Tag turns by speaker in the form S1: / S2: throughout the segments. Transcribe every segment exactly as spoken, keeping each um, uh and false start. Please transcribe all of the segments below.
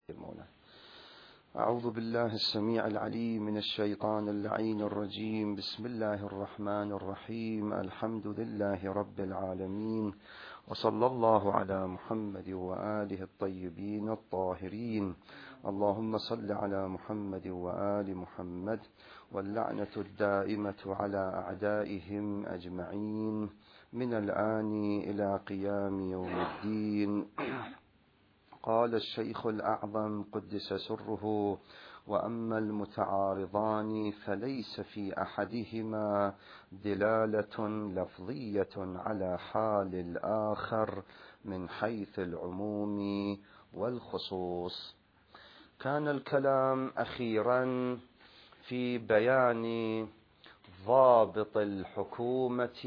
S1: أعوذ بالله السميع العليم من الشيطان اللعين الرجيم. بسم الله الرحمن الرحيم. الحمد لله رب العالمين، وصلى الله على محمد وآله الطيبين الطاهرين. اللهم صل على محمد وآل محمد، واللعنة الدائمة على أعدائهم أجمعين من الآن إلى قيام يوم الدين. قال الشيخ الأعظم قدس سره: وأما المتعارضان فليس في أحدهما دلالة لفظية على حال الآخر من حيث العموم والخصوص. كان الكلام أخيرا في بيان ضابط الحكومة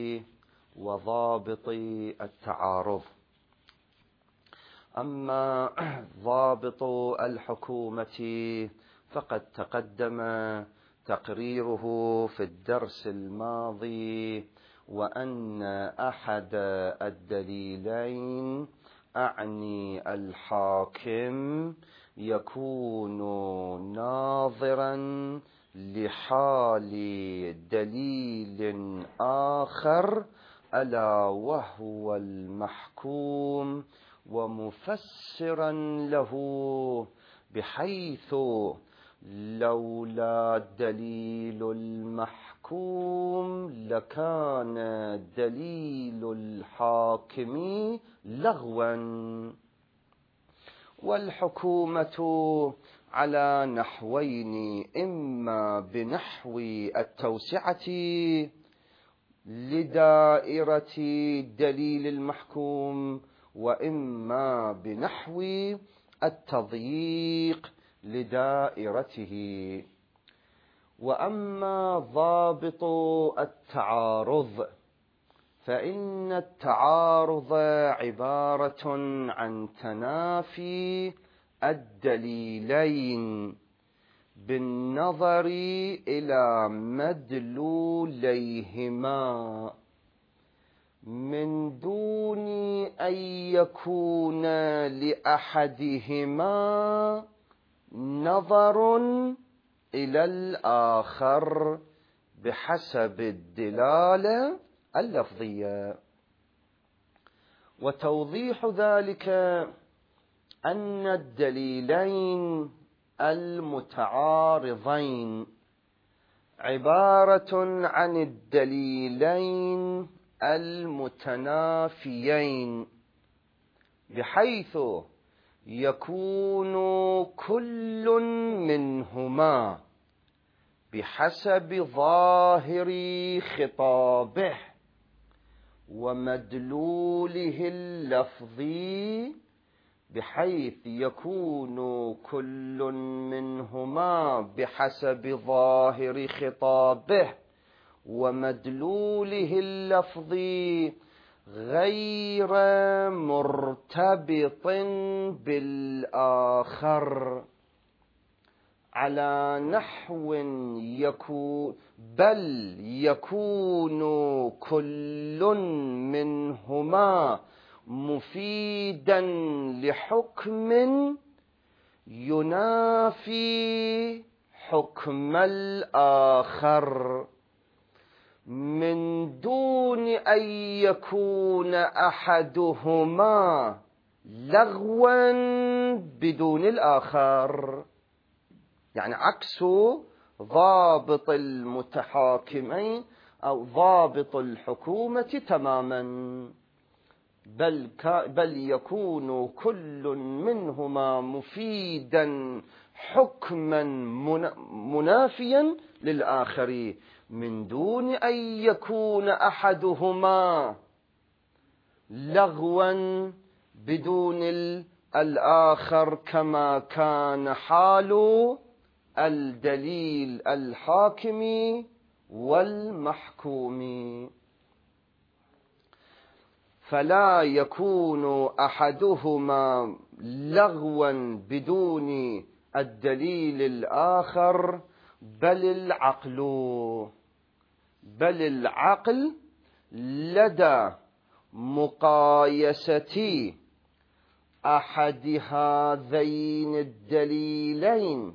S1: وضابط التعارض. أما ضابط الحكومة فقد تقدم تقريره في الدرس الماضي، وأن أحد الدليلين أعني الحاكم يكون ناظرا لحال دليل آخر ألا وهو المحكوم، ومفسرا له، بحيث لولا دليل المحكوم لكان دليل الحاكم لغوا. والحكومة على نحوين: إما بنحو التوسعة لدائرة دليل المحكوم، وإما بنحو التضييق لدائرته. وأما ضابط التعارض فإن التعارض عبارة عن تنافي الدليلين بالنظر إلى مدلوليهما، من دون أن يكون لأحدهما نظر إلى الآخر بحسب الدلالة اللفظية. وتوضيح ذلك أن الدليلين المتعارضين عبارة عن الدليلين المتنافيين، بحيث يكون كل منهما بحسب ظاهر خطابه ومدلوله اللفظي، بحيث يكون كل منهما بحسب ظاهر خطابه ومدلوله اللفظي غير مرتبط بالآخر، على نحو يكون بل يكون كل منهما مفيدا لحكم ينافي حكم الآخر، من دون أن يكون أحدهما لغوا بدون الآخر. يعني عكس ضابط المتحاكمين أو ضابط الحكومة تماما، بل, بل يكون كل منهما مفيدا حكما منافيا للآخر، من دون أن يكون أحدهما لغوا بدون الآخر، كما كان حال الدليل الحاكم والمحكوم. فلا يكون أحدهما لغوا بدون الدليل الآخر، بل العقل بل العقل لدى مقايسة أحد هذين الدليلين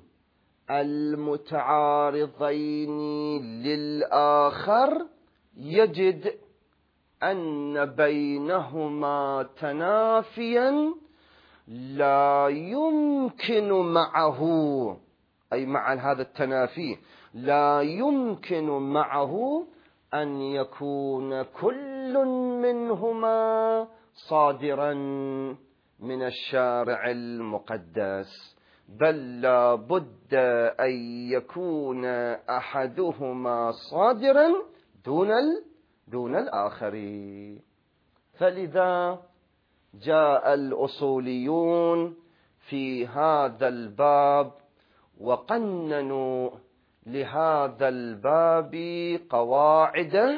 S1: المتعارضين للآخر يجد أن بينهما تنافيا لا يمكن معه، أي مع هذا التنافي لا يمكن معه أن يكون كل منهما صادرا من الشارع المقدس، بل لا بد أن يكون أحدهما صادرا دون دون الآخر. فلذا جاء الأصوليون في هذا الباب وقننوا لهذا الباب قواعد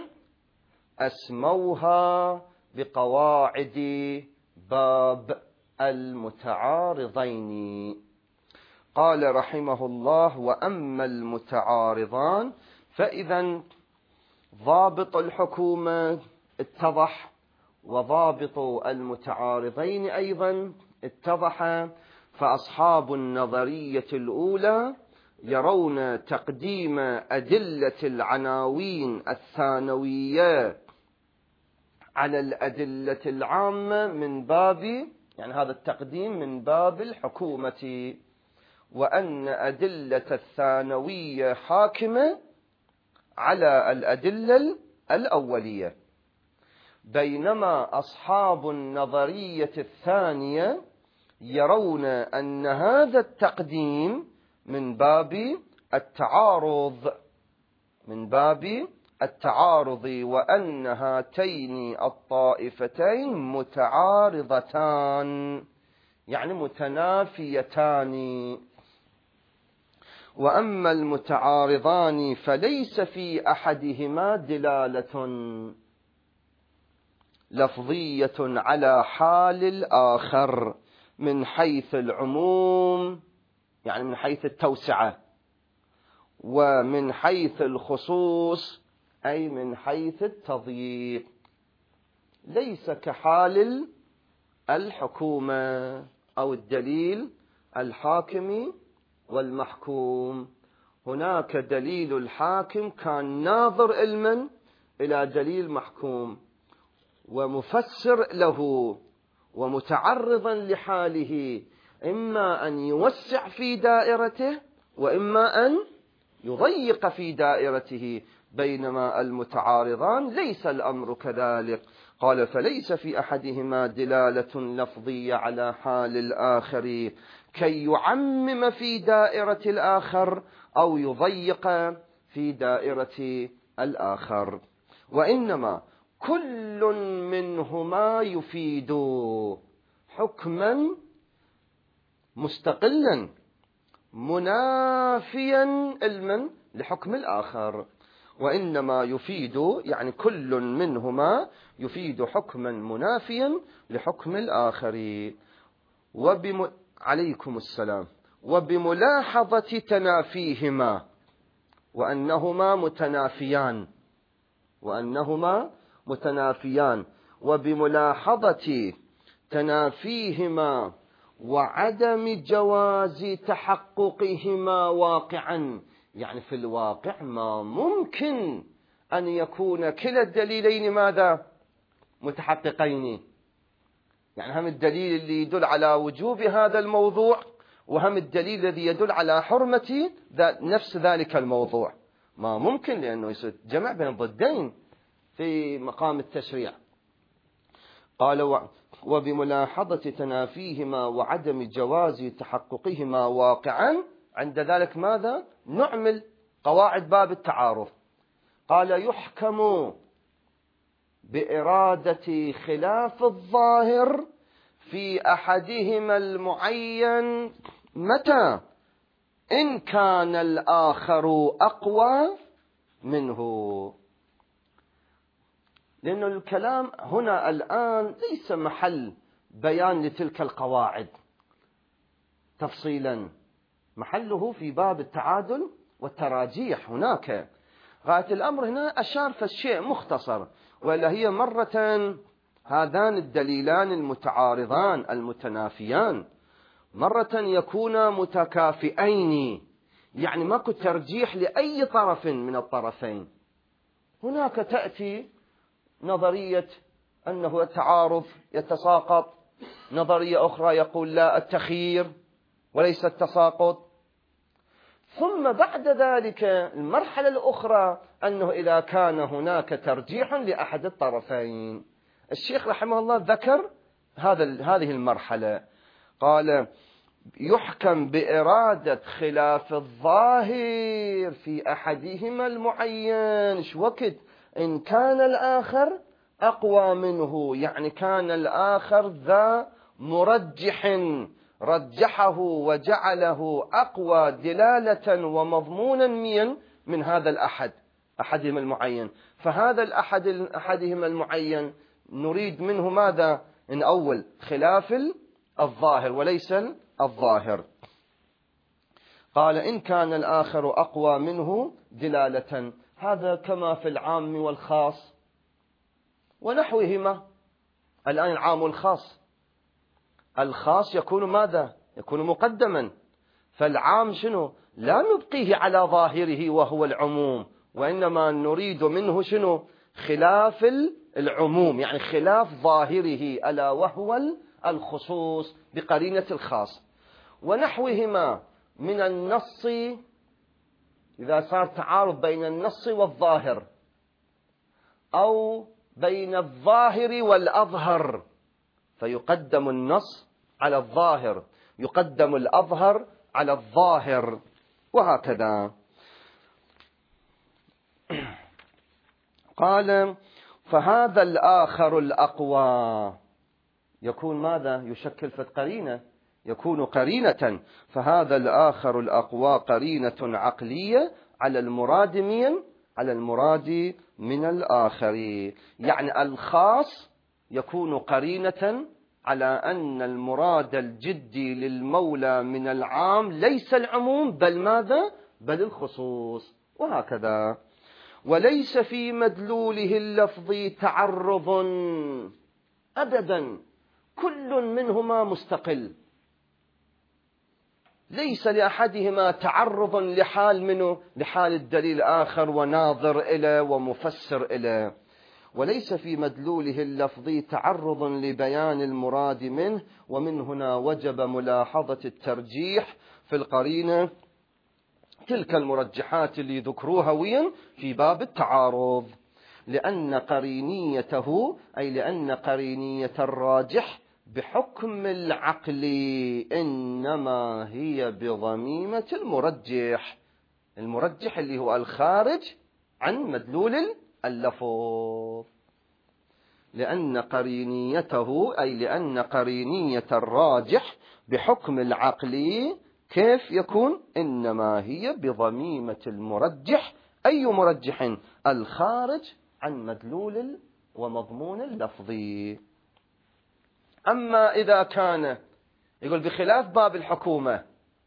S1: أسموها بقواعد باب المتعارضين. قال رحمه الله: وأما المتعارضان، فإذا ضابط الحكومة اتضح، وضابط المتعارضين أيضا اتضح. فأصحاب النظرية الأولى يرون تقديم أدلة العناوين الثانوية على الأدلة العامة من باب، يعني هذا التقديم من باب الحكومة، وأن أدلة الثانوية حاكمة على الأدلة الأولية، بينما أصحاب النظرية الثانية يرون أن هذا التقديم من باب التعارض من باب التعارض وأن هاتين الطائفتين متعارضتان، يعني متنافيتان. وأما المتعارضان فليس في أحدهما دلالة لفظية على حال الآخر من حيث العموم، يعني من حيث التوسعة، ومن حيث الخصوص أي من حيث التضييق، ليس كحال الحكومة أو الدليل الحاكم والمحكوم. هناك دليل الحاكم كان ناظر علما إلى دليل محكوم ومفسر له ومتعرضا لحاله، إما أن يوسع في دائرته وإما أن يضيق في دائرته، بينما المتعارضان ليس الأمر كذلك. قال: فليس في أحدهما دلالة لفظية على حال الآخر كي يعمم في دائرة الآخر أو يضيق في دائرة الآخر، وإنما كل منهما يفيد حكما مستقلا منافيا علما لحكم الآخر. وإنما يفيد يعني كل منهما يفيد حكما منافيا لحكم الآخر. وبم... عليكم السلام. وبملاحظة تنافيهما وأنهما متنافيان وأنهما متنافيان وبملاحظة تنافيهما وعدم جواز تحققهما واقعا، يعني في الواقع ما ممكن أن يكون كلا الدليلين ماذا؟ متحققين، يعني هم الدليل اللي يدل على وجوب هذا الموضوع وهم الدليل الذي يدل على حرمة نفس ذلك الموضوع، ما ممكن، لأنه يصير جمع بين الضدين في مقام التشريع. قال: وبملاحظة تنافيهما وعدم جواز تحققهما واقعا، عند ذلك ماذا؟ نعمل قواعد باب التعارض. قال: يحكم بإرادة خلاف الظاهر في أحدهما المعين متى؟ إن كان الآخر أقوى منه. لأن الكلام هنا الآن ليس محل بيان لتلك القواعد تفصيلا، محله في باب التعادل والتراجيح. هناك غاية الأمر هنا أشار في الشيء مختصر، ولا هي مرة هذان الدليلان المتعارضان المتنافيان مرة يكونا متكافئين، يعني ماكو ترجيح لأي طرف من الطرفين. هناك تأتي نظرية أنه التعارض يتساقط، نظرية أخرى يقول لا التخيير وليس التساقط، ثم بعد ذلك المرحلة الأخرى أنه إذا كان هناك ترجيح لأحد الطرفين. الشيخ رحمه الله ذكر هذا هذه المرحلة، قال يحكم بإرادة خلاف الظاهر في أحدهما المعين. شو وقت إن كان الآخر أقوى منه، يعني كان الآخر ذا مرجح رجحه وجعله أقوى دلالة ومضمونا من من هذا الأحد أحدهما المعين. فهذا الأحد أحدهما المعين نريد منه ماذا؟ إن أول خلاف الظاهر وليس الظاهر. قال إن كان الآخر أقوى منه دلالة، هذا كما في العام والخاص ونحوهما. الآن العام والخاص، الخاص يكون ماذا؟ يكون مقدما، فالعام شنو؟ لا نبقيه على ظاهره وهو العموم، وإنما نريد منه شنو؟ خلاف العموم، يعني خلاف ظاهره ألا وهو الخصوص بقرينة الخاص. ونحوهما من النص، إذا صار تعارض بين النص والظاهر أو بين الظاهر والأظهر، فيقدم النص على الظاهر، يقدم الأظهر على الظاهر، وهكذا. قال فهذا الآخر الأقوى يكون ماذا؟ يشكل في قرينة، يكون قرينة. فهذا الآخر الأقوى قرينة عقلية على المراد من على المراد من الآخر، يعني الخاص يكون قرينة على أن المراد الجدي للمولى من العام ليس العموم بل ماذا؟ بل الخصوص، وهكذا. وليس في مدلوله اللفظي تعرض أبدا، كل منهما مستقل، ليس لأحدهما تعرض لحال منه لحال الدليل الآخر وناظر إليه ومفسر إليه. وليس في مدلوله اللفظي تعرض لبيان المراد منه، ومن هنا وجب ملاحظة الترجيح في القرينة، تلك المرجحات اللي ذكروها وين في باب التعارض، لأن قرينيته أي لأن قرينية الراجح بحكم العقل إنما هي بضميمة المرجح، المرجح اللي هو الخارج عن مدلول اللفظ. لأن قرينيته أي لأن قرينية الراجح بحكم العقل كيف يكون؟ إنما هي بضميمة المرجح. أي مرجح؟ الخارج عن مدلول ومضمون اللفظي. أما إذا كان يقول بخلاف باب الحكومة،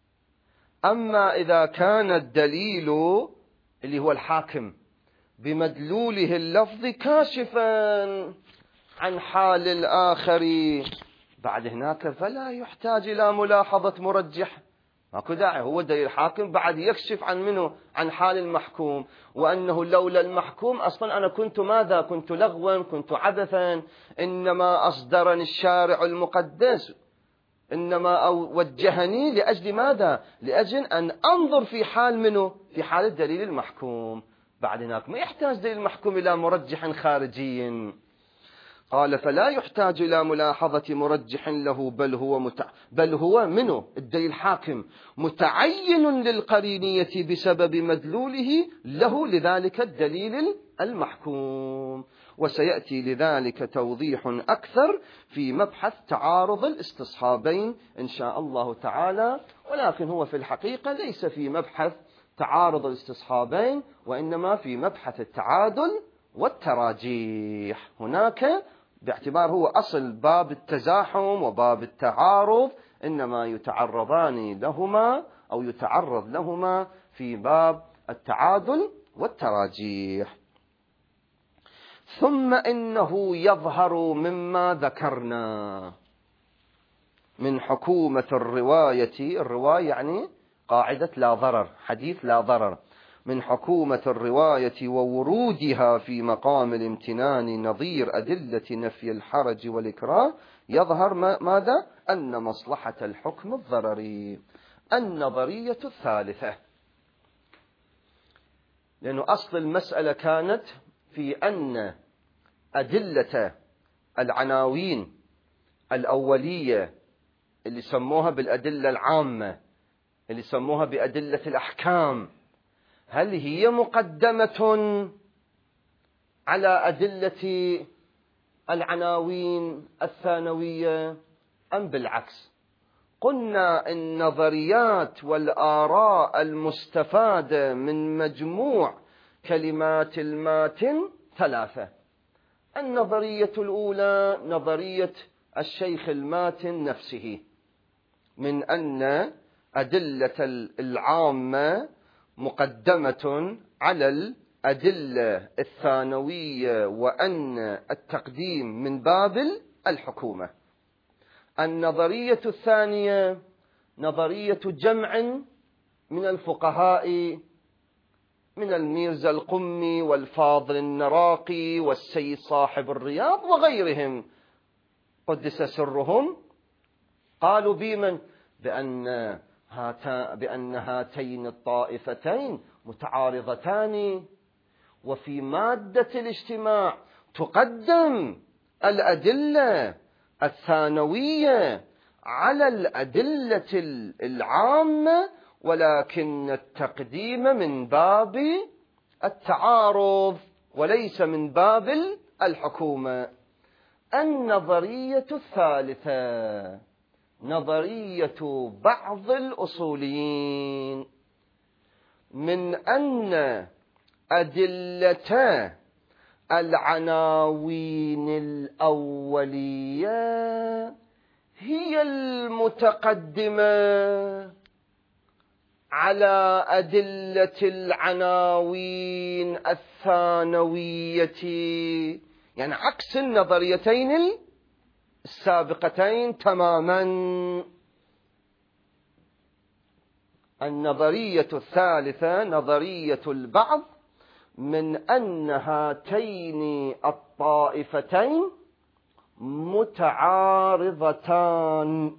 S1: أما إذا كان الدليل اللي هو الحاكم بمدلوله اللفظي كاشفا عن حال الآخر، بعد هناك فلا يحتاج إلى ملاحظة مرجح، ماكو داعي، هو دليل الحاكم بعد يكشف عن منه عن حال المحكوم، وأنه لولا المحكوم أصلا أنا كنت ماذا؟ كنت لغوا، كنت عبثا، إنما أصدرني الشارع المقدس، إنما أو وجهني لأجل ماذا؟ لأجل أن أنظر في حال منه في حال الدليل المحكوم. بعد هناك ما يحتاج دليل المحكوم إلى مرجح خارجي. قال فلا يحتاج إلى ملاحظة مرجح له، بل هو متع... بل هو منه الدليل الحاكم متعين للقرينية بسبب مدلوله له لذلك الدليل المحكوم. وسيأتي لذلك توضيح أكثر في مبحث تعارض الاستصحابين إن شاء الله تعالى، ولكن هو في الحقيقة ليس في مبحث تعارض الاستصحابين، وإنما في مبحث التعادل والتراجيح. هناك باعتبار هو أصل باب التزاحم وباب التعارض إنما يتعرضان لهما أو يتعرض لهما في باب التعادل والتراجيح. ثم إنه يظهر مما ذكرنا من حكومة الرواية، الرواية يعني قاعدة لا ضرر، حديث لا ضرر، من حكومة الرواية وورودها في مقام الامتنان نظير أدلة نفي الحرج والإكراه، يظهر ماذا؟ أن مصلحة الحكم الضرري. النظرية الثالثة، لأنه أصل المسألة كانت في أن أدلة العناوين الأولية اللي سموها بالأدلة العامة، اللي سموها بأدلة الأحكام، هل هي مقدمة على أدلة العناوين الثانوية أم بالعكس؟ قلنا النظريات والآراء المستفادة من مجموع كلمات الماتن ثلاثة. النظرية الأولى نظرية الشيخ الماتن نفسه، من أن أدلة العامة مقدمة على الأدلة الثانوية، وأن التقديم من باب الحكومة. النظرية الثانية نظرية جمع من الفقهاء، من الميرزا القمي والفاضل النراقي والسيد صاحب الرياض وغيرهم قدس سرهم، قالوا بمن؟ بأن, هاتا بأن هاتين الطائفتين متعارضتان، وفي مادة الاجتماع تقدم الأدلة الثانوية على الأدلة العامة، ولكن التقديم من باب التعارض وليس من باب الحكومة. النظرية الثالثة نظرية بعض الأصوليين، من أن أدلة العناوين الأولية هي المتقدمة على أدلة العناوين الثانوية، يعني عكس النظريتين السابقتين تماما. النظرية الثالثة نظرية البعض، من أن هاتين الطائفتين متعارضتان،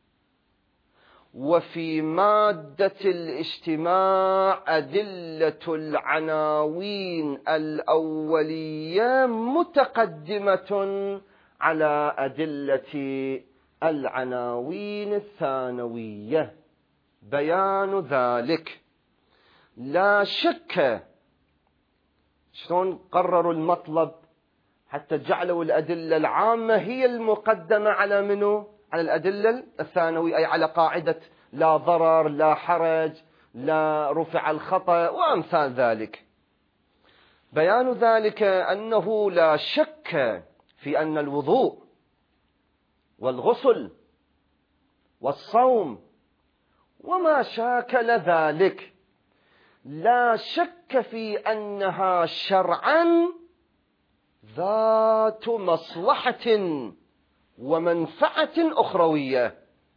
S1: وفي مادة الاجتماع أدلة العناوين الأولية متقدمة على أدلة العناوين الثانوية. بيان ذلك، لا شك شلون قرروا المطلب حتى جعلوا الأدلة العامة هي المقدمة على منه؟ على الأدلة الثانوية، أي على قاعدة لا ضرر لا حرج لا رفع الخطأ وأمثال ذلك. بيان ذلك أنه لا شك في أن الوضوء والغسل والصوم وما شاكل ذلك لا شك في أنها شرعا ذات مصلحة ومنفعة أخروية.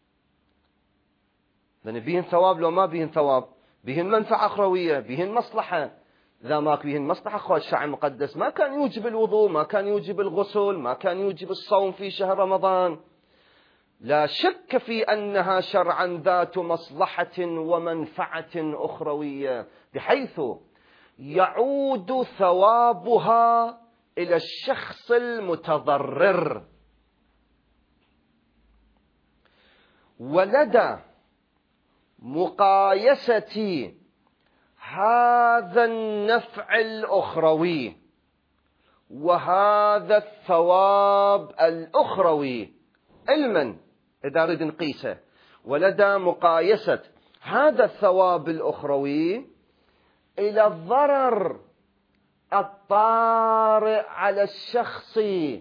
S1: لأن بيهن ثواب لو ما بيهن ثواب، بيهن منفعة أخروية، بيهن مصلحة. إذا ما بيهن مصلحة أخرى الشرع المقدس ما كان يوجب الوضوء، ما كان يوجب الغسل، ما كان يوجب الصوم في شهر رمضان. لا شك في أنها شرعا ذات مصلحة ومنفعة أخروية، بحيث يعود ثوابها إلى الشخص المتضرر. ولدى مقايسة هذا النفع الأخروي وهذا الثواب الأخروي علما إذا أريد نقيسه، ولدى مقايسة هذا الثواب الأخروي إلى الضرر الطارئ على الشخص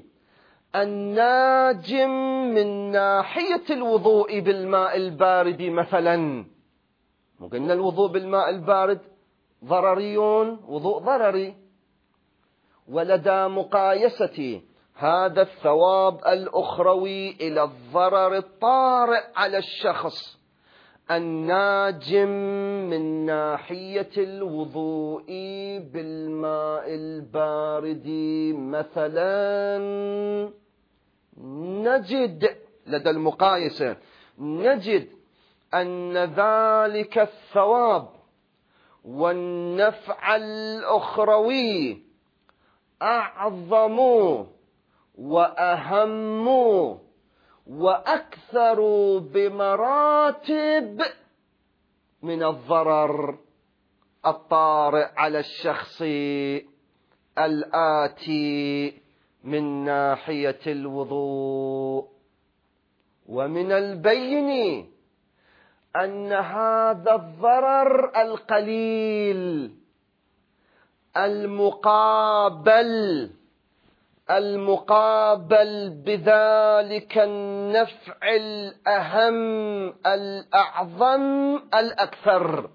S1: الناجم من ناحية الوضوء بالماء البارد مثلا. قلنا الوضوء بالماء البارد ضرريون، وضوء ضرري، ولدى مقايسة هذا الثواب الأخروي إلى الضرر الطارئ على الشخص الناجم من ناحية الوضوء بالماء البارد مثلا، نجد لدى المقايسة نجد أن ذلك الثواب والنفع الأخروي أعظم وأهم وأكثر بمراتب من الضرر الطارئ على الشخص الآتي من ناحية الوضوء. ومن البين أن هذا الضرر القليل المقابل المقابل بذلك النفع الأهم الأعظم الأكثر.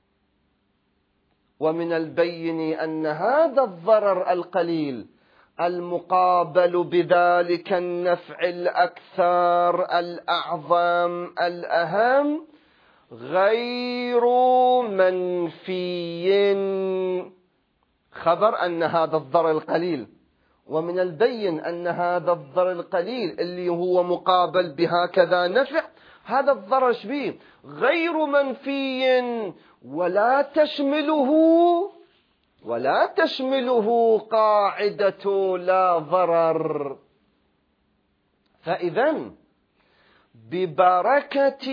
S1: ومن البين أن هذا الضرر القليل المقابل بذلك النفع الأكثر الأعظم الأهم غير منفي. خبر أن هذا الضرر القليل، ومن البين أن هذا الضرر القليل اللي هو مقابل بهكذا نفع، هذا الضرر شبيه غير منفي، ولا تشمله ولا تشمله قاعدة لا ضرر. فإذا ببركة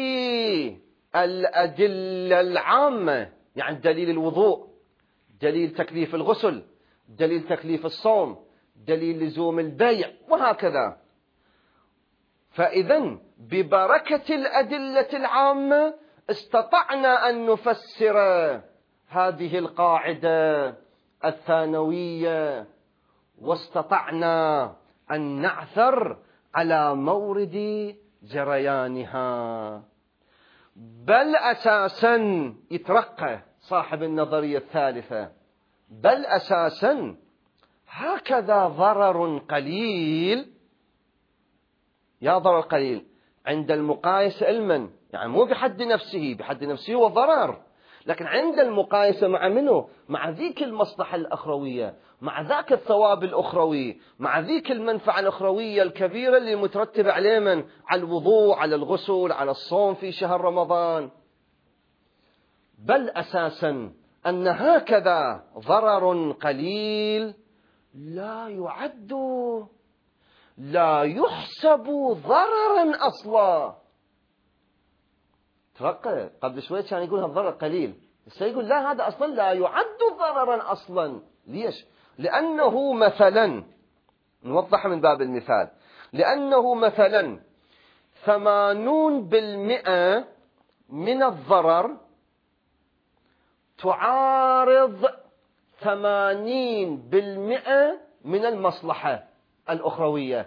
S1: الأدلة العامة، يعني دليل الوضوء، دليل تكليف الغسل، دليل تكليف الصوم، دليل لزوم البيع وهكذا، فإذا ببركة الأدلة العامة استطعنا أن نفسر هذه القاعدة الثانوية، واستطعنا أن نعثر على مورد جريانها. بل أساسا يترقى صاحب النظرية الثالثة، بل أساسا هكذا ضرر قليل، يا ضرر قليل عند المقايسة علما، يعني مو بحد نفسه، بحد نفسه هو ضرر، لكن عند المقايسة مع منه، مع ذيك المصلحة الأخروية، مع ذاك الثواب الأخروي، مع ذيك المنفعة الأخروية الكبيرة اللي مترتبة عليه من على الوضوء، على الغسل، على الصوم في شهر رمضان. بل أساسا أن هكذا ضرر قليل لا يعد لا يحسب ضررا أصلا. ترقى قبل شوية كان يقول هالضرر قليل، بس يقول لا، هذا أصلا لا يعد ضررا أصلا. ليش؟ لأنه مثلا، نوضح من باب المثال، لأنه مثلا ثمانون بالمئة من الضرر تعارض ثمانين بالمئة من المصلحة الأخروية،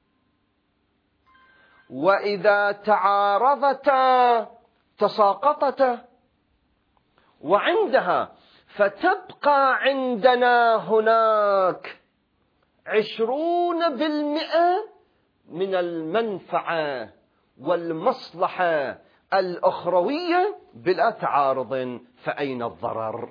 S1: وإذا تعارضتا تساقطتا، وعندها فتبقى عندنا هناك عشرون بالمئة من المنفعة والمصلحة الأخروية بلا تعارض، فأين الضرر؟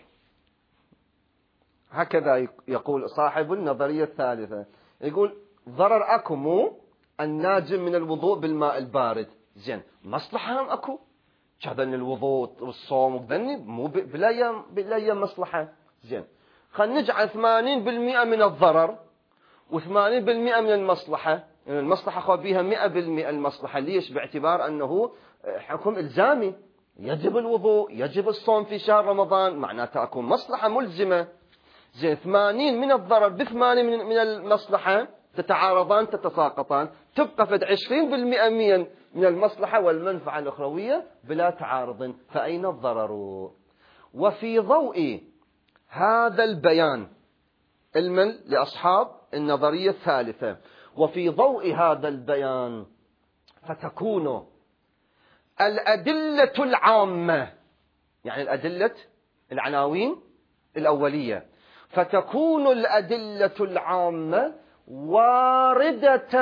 S1: هكذا يقول صاحب النظرية الثالثة، يقول ضرر أكو مو الناجم من الوضوء بالماء البارد، زين مصلحة هم أكو كذا الوضوء والصوم وذني مو بلا بلا مصلحة، زين خلينا نجعل ثمانين بالمئة من الضرر وثمانين بالمئة من المصلحة، يعني المصلحة خو بيها مئة بالمئة المصلحة. ليش؟ باعتبار أنه حكم إلزامي، يجب الوضوء، يجب الصوم في شهر رمضان، معناته أكون مصلحة ملزمة. زين ثمانين من الضرر بثمانين من, من المصلحة تتعارضان تتساقطان، تبقى فد عشرين بالمئة من المصلحة والمنفعة الأخروية بلا تعارض، فأين الضرر؟ وفي ضوء هذا البيان علما لأصحاب النظرية الثالثة، وفي ضوء هذا البيان فتكون الأدلة العامة، يعني الأدلة العناوين الأولية، فتكون الأدلة العامة واردة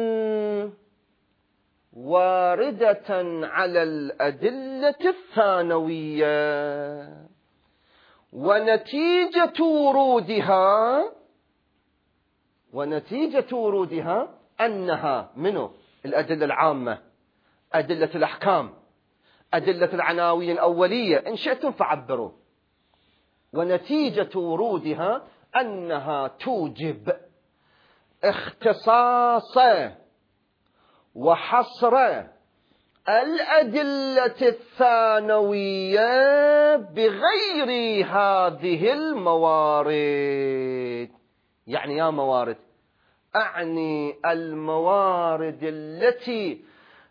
S1: واردة على الأدلة الثانوية، ونتيجة ورودها ونتيجة ورودها أنها منه الأدلة العامة، أدلة الأحكام، أدلة العناوين الأولية، إن شئتم فعبروا، ونتيجة ورودها أنها توجب اختصاص وحصر الأدلة الثانوية بغير هذه الموارد. يعني يا موارد، أعني الموارد التي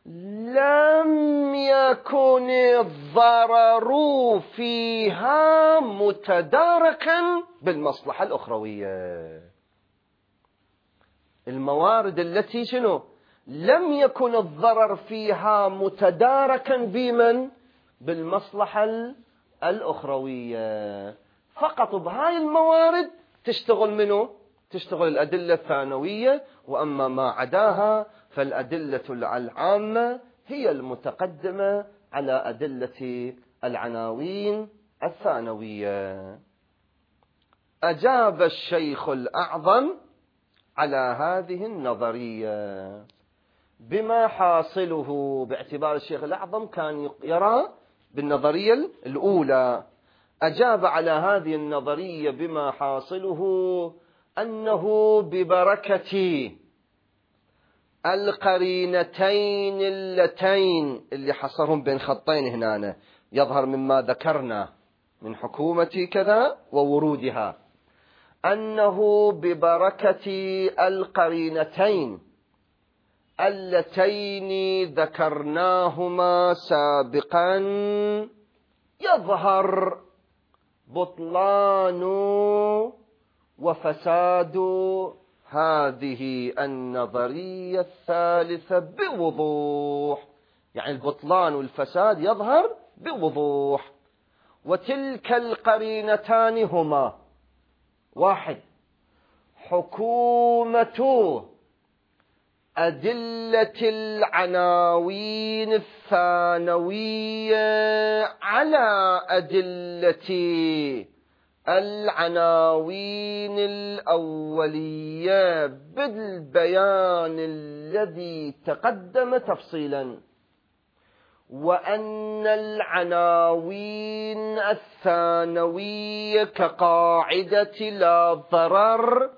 S1: لم يكن الضرر فيها متداركا بالمصلحة الأخروية. الموارد التي شنو؟ لم يكن الضرر فيها متداركا بمن؟ بالمصلحة الأخروية. فقط بهاي الموارد تشتغل منه؟ تشتغل الأدلة الثانوية، وأما ما عداها فالأدلة العامة هي المتقدمة على أدلة العناوين الثانوية. أجاب الشيخ الأعظم على هذه النظرية بما حاصله، باعتبار الشيخ الأعظم كان يرى بالنظرية الأولى، أجاب على هذه النظرية بما حاصله أنه ببركة القرينتين اللتين اللي حصرهم بين خطين هنا يظهر مما ذكرنا من حكومة كذا وورودها، أنه ببركة القرينتين اللتين ذكرناهما سابقا يظهر بطلان وفساد هذه النظرية الثالثة بوضوح. يعني البطلان والفساد يظهر بوضوح. وتلك القرينتان هما: واحد، حكومة أدلة العناوين الثانوية على أدلة العناوين الأولية بالبيان الذي تقدم تفصيلا، وأن العناوين الثانوية كقاعدة لا ضرر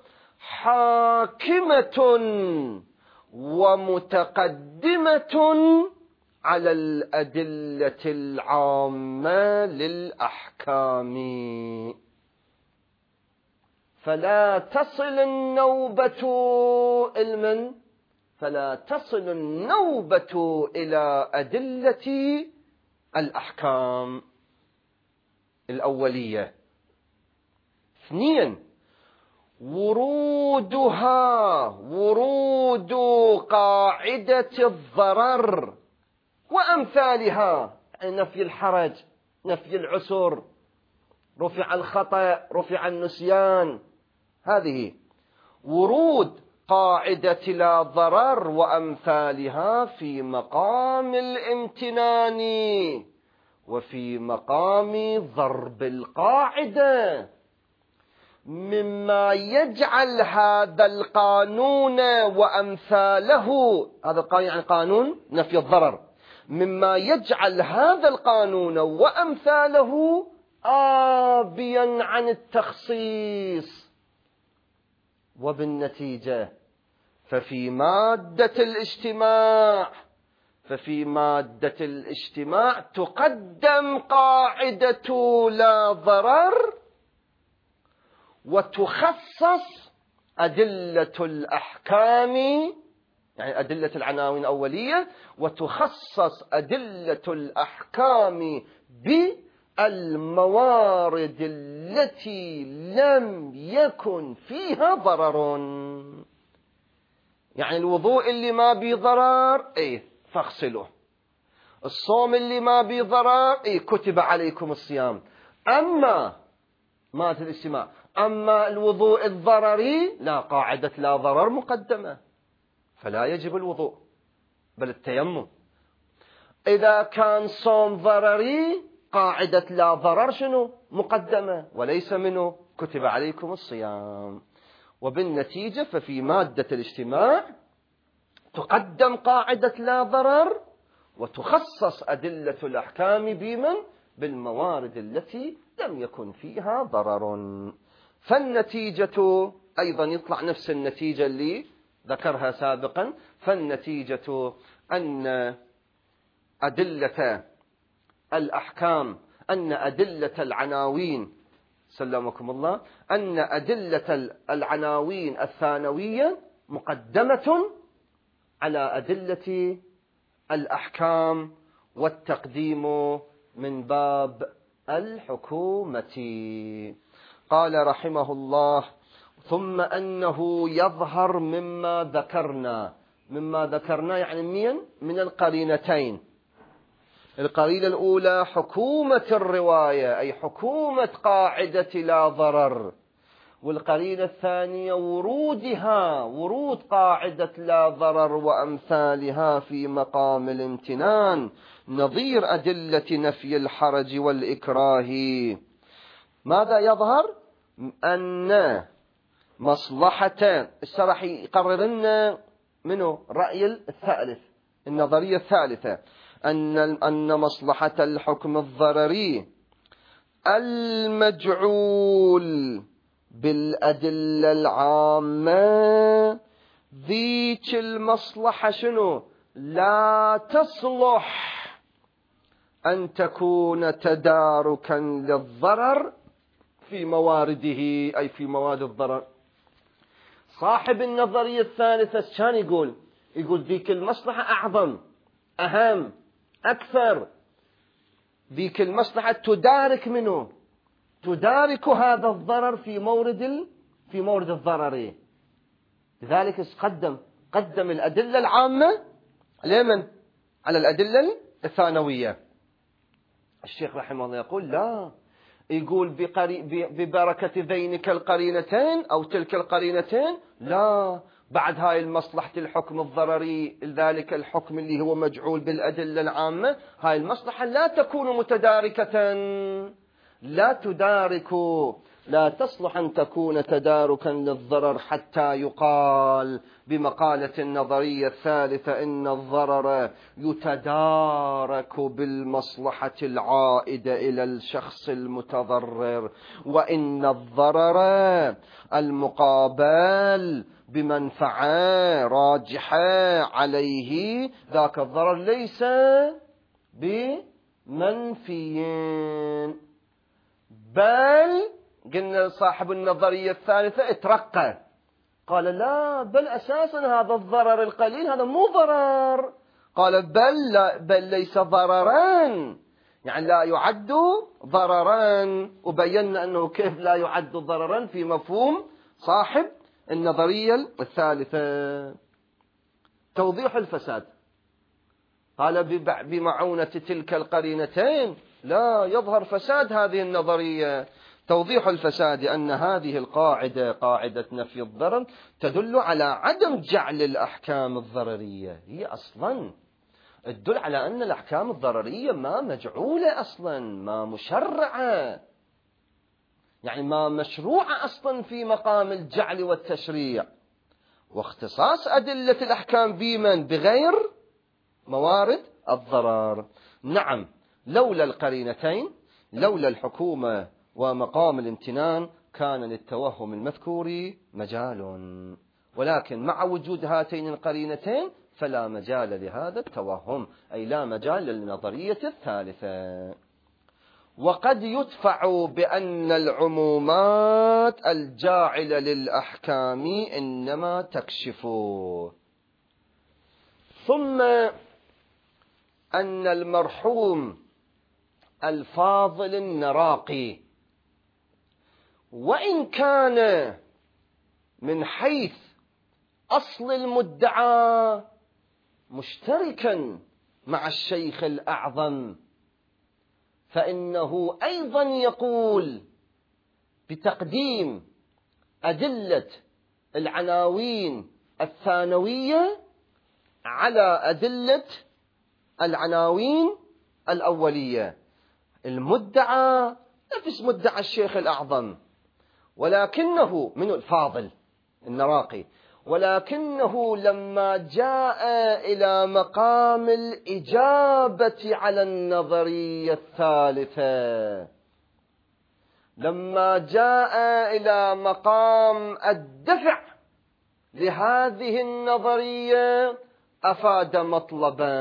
S1: حاكمة ومتقدمة على الأدلة العامة للأحكام، فلا تصل النوبة المن فلا تصل النوبة إلى أدلة الأحكام الأولية. اثنين، ورودها ورود قاعدة الضرر وأمثالها، نفي الحرج، نفي العسر، رفع الخطأ، رفع النسيان، هذه ورود قاعدة لا ضرر وأمثالها في مقام الامتنان وفي مقام ضرب القاعدة، مما يجعل هذا القانون وأمثاله، هذا القانون يعني قانون نفي الضرر، مما يجعل هذا القانون وأمثاله آبيا عن التخصيص. وبالنتيجة ففي مادة الاجتماع ففي مادة الاجتماع تقدم قاعدة لا ضرر وتخصص أدلة الأحكام، يعني أدلة العناوين الأولية، وتخصص أدلة الأحكام بالموارد التي لم يكن فيها ضرر. يعني الوضوء اللي ما بيه ضرر ايه فاغسله، الصوم اللي ما بيه ضرر ايه كتب عليكم الصيام. أما مادة الاجتماع أما الوضوء الضرري لا، قاعدة لا ضرر مقدمة، فلا يجب الوضوء بل التيمم. إذا كان صوم ضرري قاعدة لا ضرر شنو مقدمة، وليس منه كتب عليكم الصيام. وبالنتيجة ففي مادة الاجتماع تقدم قاعدة لا ضرر، وتخصص أدلة الأحكام بمن؟ بالموارد التي لم يكن فيها ضرر. فالنتيجة أيضا يطلع نفس النتيجة اللي ذكرها سابقا. فالنتيجة أن أدلة الأحكام، أن أدلة العناوين سلمكم الله، أن أدلة العناوين الثانوية مقدمة على أدلة الأحكام، والتقديم من باب الحكومة. قال رحمه الله: ثم أنه يظهر مما ذكرنا. مما ذكرنا يعني من من القرينتين. القرينة الأولى حكومة الرواية، أي حكومة قاعدة لا ضرر. والقرينة الثانية ورودها، ورود قاعدة لا ضرر وأمثالها في مقام الامتنان، نظير أدلة نفي الحرج والإكراه. ماذا يظهر؟ أن مصلحة الشرح يقرر لنا منه رأي الثالث، النظرية الثالثة، أن أن مصلحة الحكم الضرري المجعول بالأدلة العامة، ذيك المصلحة شنو؟ لا تصلح أن تكون تداركا للضرر في موارده، أي في مواد الضرر. صاحب النظرية الثالثة كان يقول يقول ذيك المصلحة أعظم، أهم، أكثر. ذيك المصلحة تدارك منه، تدارك هذا الضرر في مورد ال... في مورد الضرر. لذلك قدم قدم الأدلة العامة لمن؟ على الأدلة الثانوية. الشيخ رحمه الله يقول لا، يقول بقري... ببركة ذينك القرينتين أو تلك القرينتين، لا، بعد هاي المصلحة الحكم الضرري، ذلك الحكم اللي هو مجعول بالأدلة العامة، هاي المصلحة لا تكون متداركة، لا تدارك، لا تصلح أن تكون تداركا للضرر حتى يقال بمقالة النظرية الثالثة إن الضرر يتدارك بالمصلحة العائدة إلى الشخص المتضرر، وإن الضرر المقابل بمنفعة راجحة عليه ذاك الضرر ليس بمنفي، بل قلنا صاحب النظرية الثالثة اترقى، قال لا، بل أساسا هذا الضرر القليل هذا مو ضرر. قال بل لا، بل ليس ضررا، يعني لا يعد ضررا. وبينا أنه كيف لا يعد ضررا في مفهوم صاحب النظرية الثالثة. توضيح الفساد، قال بمعونة تلك القرينتين لا يظهر فساد هذه النظرية. توضيح الفساد أن هذه القاعدة، قاعدة نفي الضرر، تدل على عدم جعل الأحكام الضررية، هي أصلا تدل على أن الأحكام الضررية ما مجعولة أصلا، ما مشرعة، يعني ما مشروعة أصلا في مقام الجعل والتشريع. واختصاص أدلة الأحكام بمن؟ بغير موارد الضرر. نعم، لولا القرينتين، لولا الحكومة ومقام الامتنان، كان للتوهم المذكور مجال، ولكن مع وجود هاتين القرينتين فلا مجال لهذا التوهم، أي لا مجال للنظرية الثالثة. وقد يدفع بأن العمومات الجاعلة للأحكام إنما تكشف. ثم أن المرحوم الفاضل النراقي، وإن كان من حيث أصل المدعى مشتركا مع الشيخ الأعظم، فإنه أيضا يقول بتقديم أدلة العناوين الثانوية على أدلة العناوين الأولية. المدعى نفس مدعى الشيخ الأعظم، ولكنه من الفاضل النراقي، ولكنه لما جاء إلى مقام الإجابة على النظرية الثالثة، لما جاء إلى مقام الدفع لهذه النظرية، أفاد مطلبا.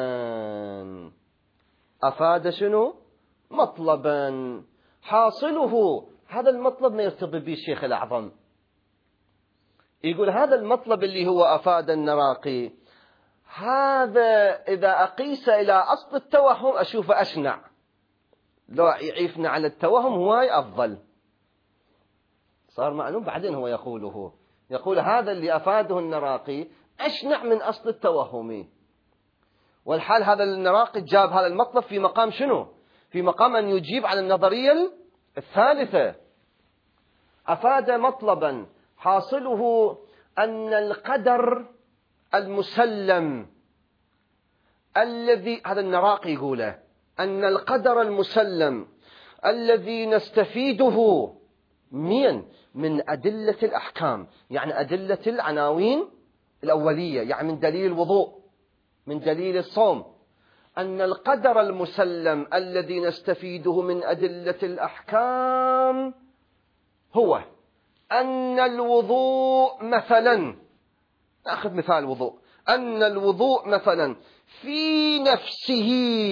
S1: أفاد شنو؟ مطلبا. حاصله هذا المطلب ما يرتضي به الشيخ الأعظم. يقول هذا المطلب اللي هو أفاد النراقي، هذا إذا أقيس إلى أصل التوهم أشوفه أشنع، لو يعيفنا على التوهم هواي أفضل. صار معلوم بعدين هو يقوله، يقول هذا اللي أفاده النراقي أشنع من أصل التوهم. والحال هذا النراقي جاب هذا المطلب في مقام شنو؟ في مقام أن يجيب على النظرية الثالثة. أفاد مطلبا حاصله أن القدر المسلم الذي، هذا النراقي يقوله، أن القدر المسلم الذي نستفيده من من أدلة الأحكام، يعني أدلة العناوين الأولية، يعني من دليل الوضوء، من دليل الصوم، أن القدر المسلم الذي نستفيده من أدلة الأحكام هو أن الوضوء مثلا، نأخذ مثال الوضوء، أن الوضوء مثلا في نفسه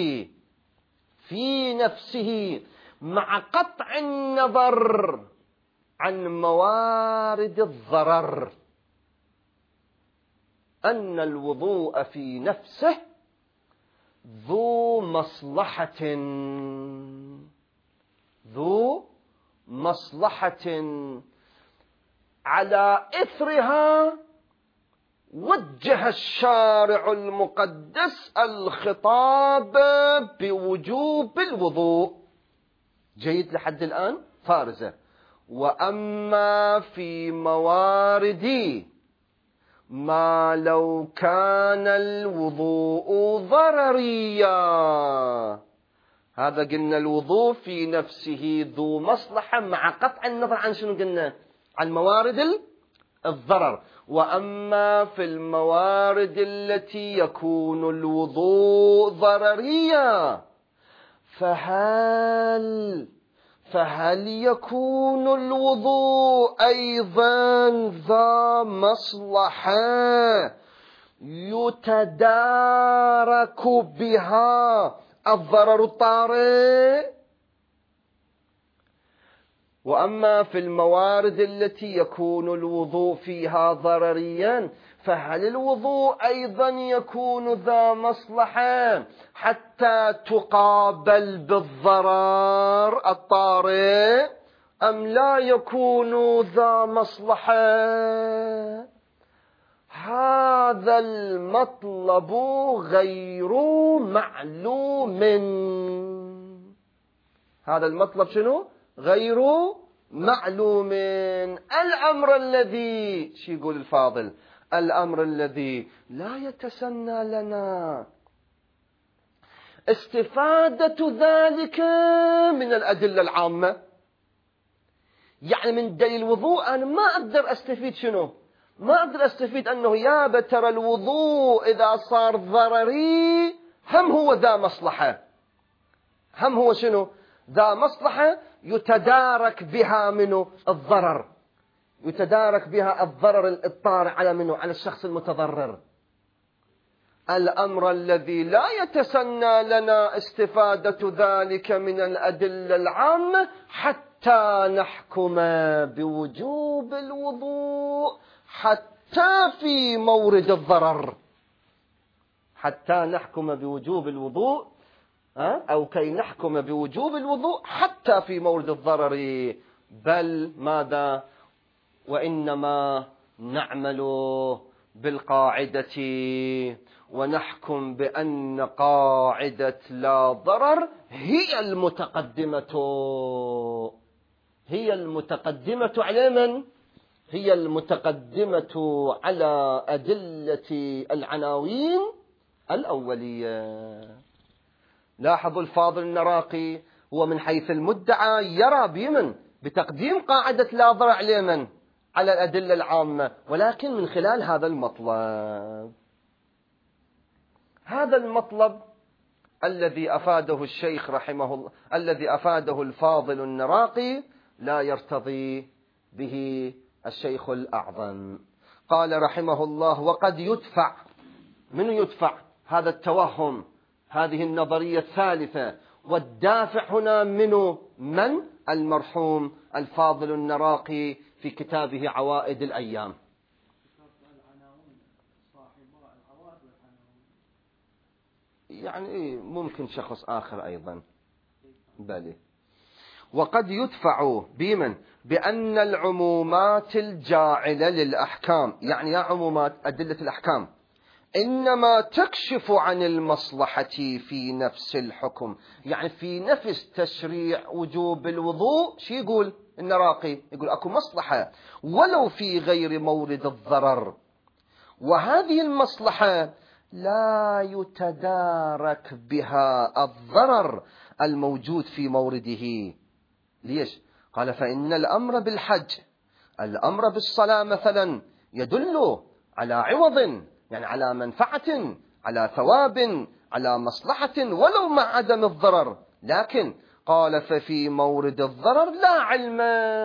S1: في نفسه مع قطع النظر عن موارد الضرر، أن الوضوء في نفسه ذو مصلحة ذو مصلحة على إثرها وجه الشارع المقدس الخطاب بوجوب الوضوء. جيد لحد الآن فارزة. وأما في موارد ما لو كان الوضوء ضرريا، هذا قلنا الوضوء في نفسه ذو مصلحة مع قطع النظر عن شنو قلنا؟ عن موارد الضرر. وأما في الموارد التي يكون الوضوء ضرريا، فهل فهل يكون الوضوء أيضا ذا مصلحة يتدارك بها الضرر الطارئ؟ وأما في الموارد التي يكون الوضوء فيها ضرريا، فهل الوضوء أيضا يكون ذا مصلحة حتى تقابل بالضرر الطارئ، أم لا يكون ذا مصلحة؟ هذا المطلب غير معلوم. هذا المطلب شنو؟ غير معلوم. الأمر الذي، شو يقول الفاضل؟ الأمر الذي لا يتسنى لنا استفادة ذلك من الأدلة العامة. يعني من دليل الوضوء أنا ما أقدر أستفيد شنو؟ ما أقدر أستفيد أنه يا بترى الوضوء إذا صار ضرري هم هو ذا مصلحة، هم هو شنو؟ ذا مصلحة يتدارك بها منه الضرر، يتدارك بها الضرر الطارئ على منه، على الشخص المتضرر. الأمر الذي لا يتسنى لنا استفادة ذلك من الأدلة العامة حتى نحكم بوجوب الوضوء حتى في مورد الضرر، حتى نحكم بوجوب الوضوء أو كي نحكم بوجوب الوضوء حتى في مورد الضرر. بل ماذا؟ وإنما نعمل بالقاعدة ونحكم بأن قاعدة لا ضرر هي المتقدمة، هي المتقدمة على من؟ هي المتقدمة على أدلة العناوين الأولية. لاحظوا الفاضل النراقي هو من حيث المدعى يرى بمن؟ بتقديم قاعدة لا ضرر لمن؟ على الأدلة العامة، ولكن من خلال هذا المطلب. هذا المطلب الذي أفاده الشيخ رحمه الله، الذي أفاده الفاضل النراقي، لا يرتضي به الشيخ الأعظم. قال رحمه الله: وقد يدفع. من يدفع؟ هذا التوهم، هذه النظرية الثالثة. والدافع هنا منه من؟ المرحوم الفاضل النراقي في كتابه عوائد الأيام. يعني ممكن شخص آخر أيضا. بلي. وقد يدفع بمن؟ بأن العمومات الجاعلة للأحكام، يعني يا عمومات أدلة الأحكام، إنما تكشف عن المصلحة في نفس الحكم. يعني في نفس تشريع وجوب الوضوء شي يقول النراقي؟ يقول أكو مصلحة ولو في غير مورد الضرر، وهذه المصلحة لا يتدارك بها الضرر الموجود في مورده. ليش؟ قال: فإن الأمر بالحج، الأمر بالصلاة مثلا، يدل على عوض، يعني على منفعة، على ثواب، على مصلحة ولو مع عدم الضرر. لكن قال: ففي مورد الضرر لا علم.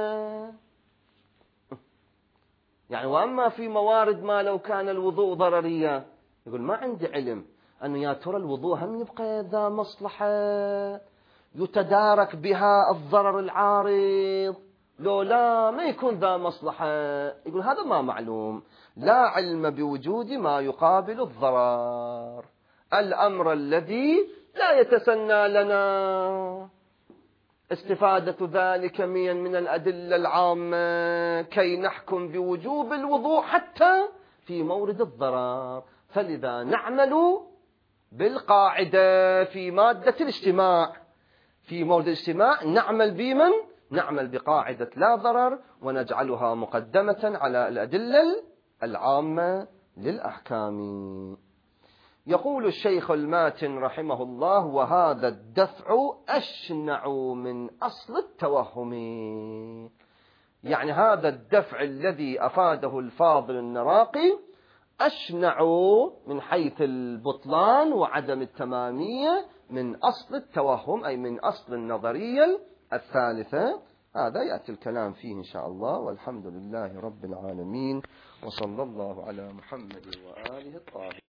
S1: يعني وأما في موارد ما لو كان الوضوء ضرريا، يقول ما عندي علم أنه يا ترى الوضوء هم يبقى ذا مصلحة يتدارك بها الضرر العارض، لو لا ما يكون ذا مصلحة. يقول هذا ما معلوم، لا علم بوجود ما يقابل الضرر، الأمر الذي لا يتسنى لنا استفادة ذلك من من الأدلة العامة كي نحكم بوجوب الوضوء حتى في مورد الضرر. فلذا نعمل بالقاعدة في مادة الاجتماع، في مورد الاجتماع نعمل بمن؟ نعمل بقاعدة لا ضرر، ونجعلها مقدمة على الأدلة العامة للأحكام. يقول الشيخ الماتن رحمه الله: وهذا الدفع أشنع من أصل التوهم. يعني هذا الدفع الذي أفاده الفاضل النراقي أشنع من حيث البطلان وعدم التمامية من أصل التوهم، أي من أصل النظرية الثالثة. هذا يأتي الكلام فيه إن شاء الله، والحمد لله رب العالمين، وصلى الله على محمد وآله الطاهرين.